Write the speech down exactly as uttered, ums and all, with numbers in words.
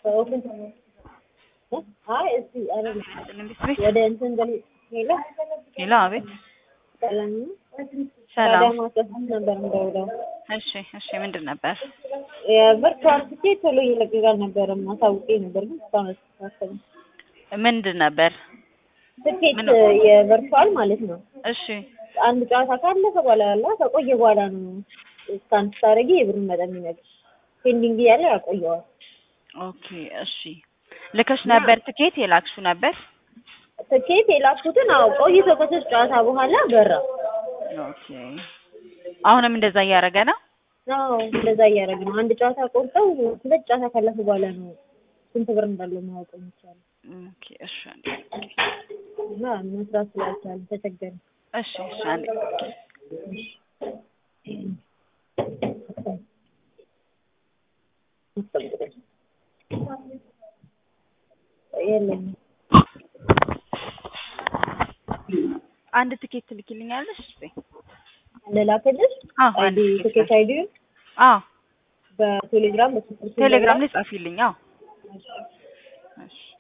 ኦፕን አይ እስቲ አይደለም ወደ እንትን ገል ሄሎ ሄሎ አቤት ሰላም ሰላም ሰላም አጥተን ነበር እንደውለው እሺ እሺ ምንድን ነበር የቨርቹዋል ቲኬት ቶሎ ይለቀቃል ነበር ማሳውቄ ነበር ግን እስካሁን አልተስተካከለም ምንድን ነበር ቲኬት የቨርቹዋል ማለት ነው እሺ አንድ ጨዋታ ካለፈ በኋላ ያለ ከቆየ በኋላ ነው ስካን ስታረጊ የብሩን መጠን የሚነግርሽ ፔንዲንግ ያለ ያቆየዋል ኦኬ እሺ ልከሽ ነበር ቲኬት የላክሹ ነበር ቲኬት የላኩትን አው ቆይቶ ከሶስት ጨዋታ በኋላ በራ ኦኬ አሁንም እንደዛ እያደረገ ነው አዎ እንደዛ እያደረገ ነው አንድ ጨዋታ ቆርጠው ሁለት ጨዋታ ካለፈ በኋላ ነው ስንት ብር እንዳለው ማወቅ የሚቻለው ኦኬ እሺ እና መስራት ስላልቻለ ተቸገረ እሺ እሺ አንዴ የለም አንድ ቲኬት ትልኪልኛለሽ እሺ ለላከልሽ አዎ አንድ ቲኬት አይዲ አዎ በቴሌግራም በቴሌግራም ቴሌግራም ላይ ጻፊልኝ አዎ እሺ